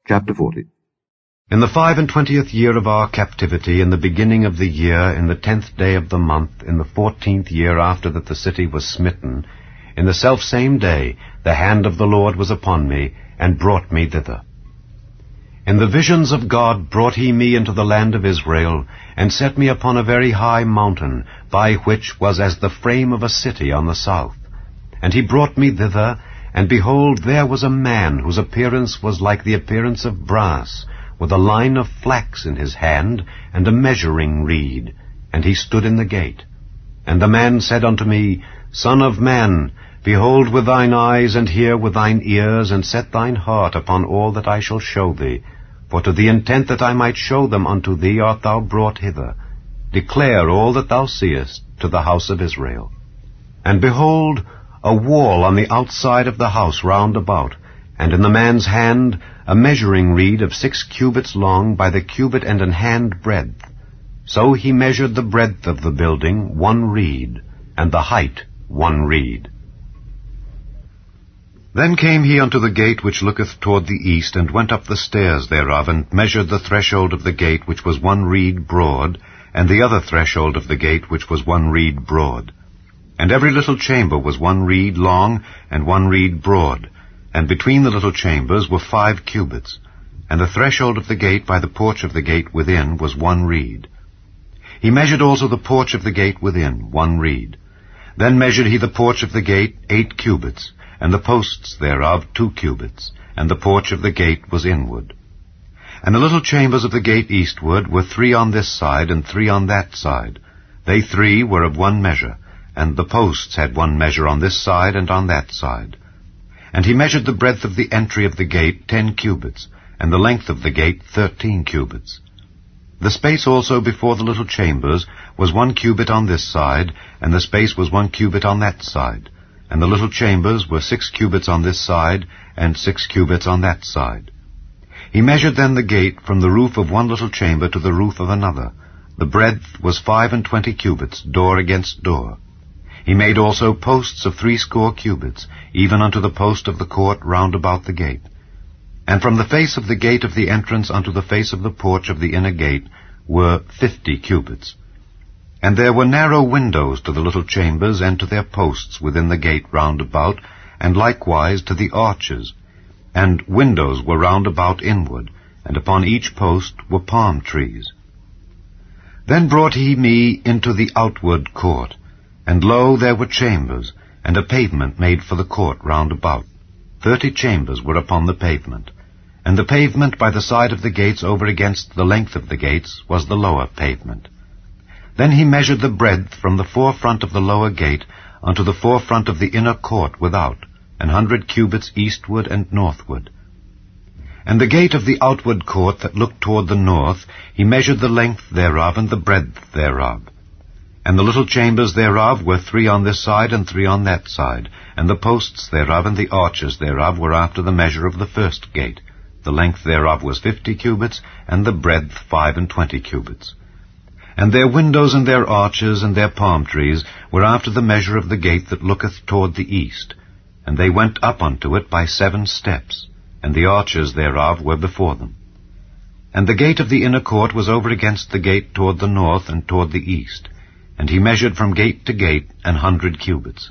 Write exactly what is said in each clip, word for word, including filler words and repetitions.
Chapter forty. In the five and twentieth year of our captivity, in the beginning of the year, in the tenth day of the month, in the fourteenth year after that the city was smitten, in the selfsame day the hand of the Lord was upon me, and brought me thither. In the visions of God brought he me into the land of Israel, and set me upon a very high mountain, by which was as the frame of a city on the south. And he brought me thither, and behold, there was a man whose appearance was like the appearance of brass, with a line of flax in his hand, and a measuring reed. And he stood in the gate. And the man said unto me, Son of man, behold with thine eyes, and hear with thine ears, and set thine heart upon all that I shall show thee. For to the intent that I might show them unto thee art thou brought hither. Declare all that thou seest to the house of Israel. And behold, a wall on the outside of the house round about, and in the man's hand a measuring reed of six cubits long by the cubit and an hand breadth. So he measured the breadth of the building one reed, and the height one reed. Then came he unto the gate which looketh toward the east, and went up the stairs thereof, and measured the threshold of the gate which was one reed broad, and the other threshold of the gate which was one reed broad. And every little chamber was one reed long, and one reed broad, and between the little chambers were five cubits. And the threshold of the gate by the porch of the gate within was one reed. He measured also the porch of the gate within, one reed. Then measured he the porch of the gate eight cubits, and the posts thereof two cubits, and the porch of the gate was inward. And the little chambers of the gate eastward were three on this side, and three on that side. They three were of one measure, and the posts had one measure on this side and on that side. And he measured the breadth of the entry of the gate ten cubits, and the length of the gate thirteen cubits. The space also before the little chambers was one cubit on this side, and the space was one cubit on that side. And the little chambers were six cubits on this side, and six cubits on that side. He measured then the gate from the roof of one little chamber to the roof of another. The breadth was five and twenty cubits, door against door. He made also posts of threescore cubits, even unto the post of the court round about the gate. And from the face of the gate of the entrance unto the face of the porch of the inner gate were fifty cubits. And there were narrow windows to the little chambers, and to their posts within the gate round about, and likewise to the arches. And windows were round about inward, and upon each post were palm trees. Then brought he me into the outward court. And lo, there were chambers, and a pavement made for the court round about. Thirty chambers were upon the pavement. And the pavement by the side of the gates over against the length of the gates was the lower pavement. Then he measured the breadth from the forefront of the lower gate unto the forefront of the inner court without, an hundred cubits eastward and northward. And the gate of the outward court that looked toward the north, he measured the length thereof and the breadth thereof. And the little chambers thereof were three on this side and three on that side, and the posts thereof and the arches thereof were after the measure of the first gate. The length thereof was fifty cubits, and the breadth five and twenty cubits. And their windows and their arches and their palm trees were after the measure of the gate that looketh toward the east. And they went up unto it by seven steps, and the arches thereof were before them. And the gate of the inner court was over against the gate toward the north and toward the east. And he measured from gate to gate an hundred cubits.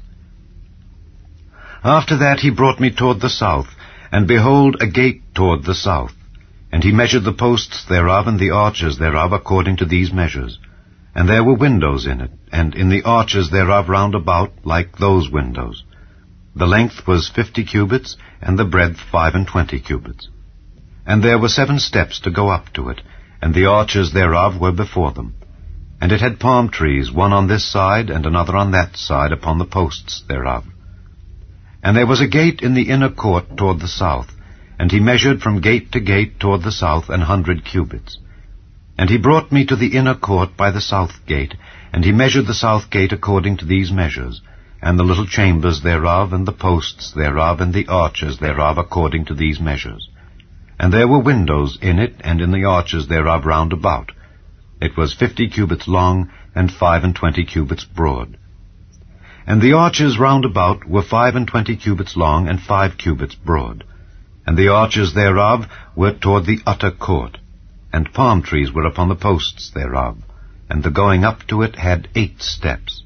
After that he brought me toward the south, and behold, a gate toward the south. And he measured the posts thereof and the arches thereof according to these measures. And there were windows in it, and in the arches thereof round about like those windows. The length was fifty cubits, and the breadth five and twenty cubits. And there were seven steps to go up to it, and the arches thereof were before them. And it had palm trees, one on this side, and another on that side, upon the posts thereof. And there was a gate in the inner court toward the south, and he measured from gate to gate toward the south an hundred cubits. And he brought me to the inner court by the south gate, and he measured the south gate according to these measures, and the little chambers thereof, and the posts thereof, and the arches thereof according to these measures. And there were windows in it, and in the arches thereof round about. It was fifty cubits long, and five and twenty cubits broad. And the arches round about were five and twenty cubits long, and five cubits broad. And the arches thereof were toward the utter court, and palm trees were upon the posts thereof, and the going up to it had eight steps.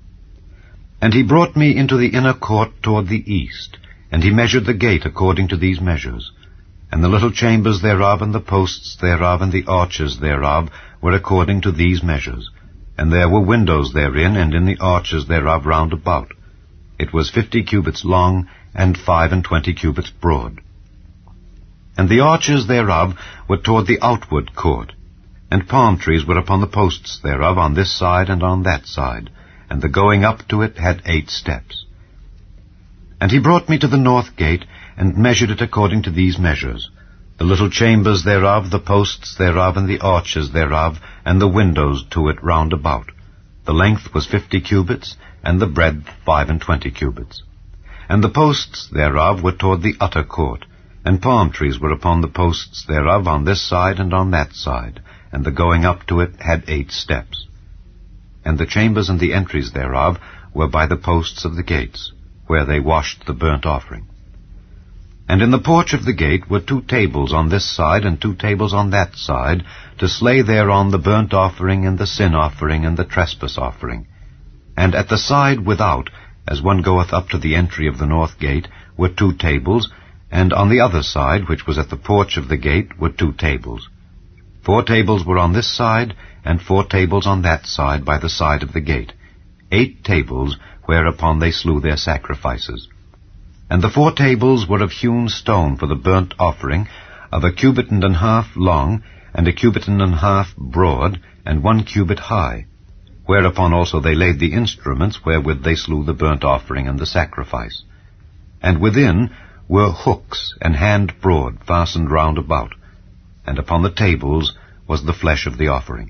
And he brought me into the inner court toward the east, and he measured the gate according to these measures. And the little chambers thereof, and the posts thereof, and the arches thereof were according to these measures. And there were windows therein, and in the arches thereof round about. It was fifty cubits long, and five and twenty cubits broad. And the arches thereof were toward the outward court, and palm trees were upon the posts thereof on this side and on that side, and the going up to it had eight steps. And he brought me to the north gate, and measured it according to these measures, the little chambers thereof, the posts thereof, and the arches thereof, and the windows to it round about. The length was fifty cubits, and the breadth five and twenty cubits. And the posts thereof were toward the utter court, and palm trees were upon the posts thereof on this side and on that side, and the going up to it had eight steps. And the chambers and the entries thereof were by the posts of the gates, where they washed the burnt offering. And in the porch of the gate were two tables on this side and two tables on that side, to slay thereon the burnt offering and the sin offering and the trespass offering. And at the side without, as one goeth up to the entry of the north gate, were two tables, and on the other side, which was at the porch of the gate, were two tables. Four tables were on this side, and four tables on that side by the side of the gate, eight tables whereupon they slew their sacrifices. And the four tables were of hewn stone for the burnt offering, of a cubit and an half long, and a cubit and an half broad, and one cubit high, whereupon also they laid the instruments wherewith they slew the burnt offering and the sacrifice. And within were hooks an hand broad fastened round about, and upon the tables was the flesh of the offering.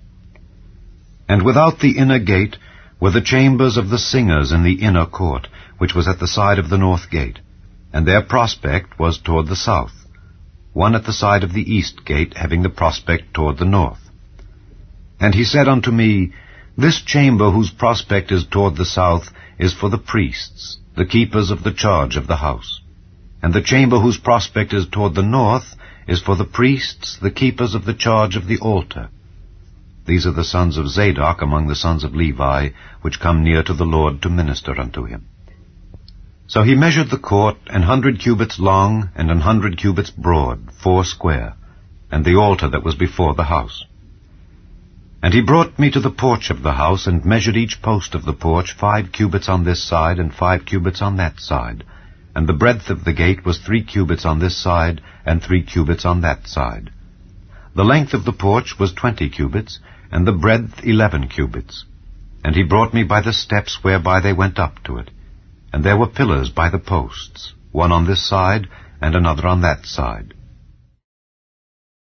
And without the inner gate were the chambers of the singers in the inner court, which was at the side of the north gate, and their prospect was toward the south, one at the side of the east gate having the prospect toward the north. And he said unto me, This chamber whose prospect is toward the south is for the priests, the keepers of the charge of the house. And the chamber whose prospect is toward the north is for the priests, the keepers of the charge of the altar. These are the sons of Zadok among the sons of Levi, which come near to the Lord to minister unto him. So he measured the court an hundred cubits long, and an hundred cubits broad, four square, and the altar that was before the house. And he brought me to the porch of the house, and measured each post of the porch five cubits on this side, and five cubits on that side. And the breadth of the gate was three cubits on this side, and three cubits on that side. The length of the porch was twenty cubits, and the breadth eleven cubits. And he brought me by the steps whereby they went up to it. And there were pillars by the posts, one on this side, and another on that side.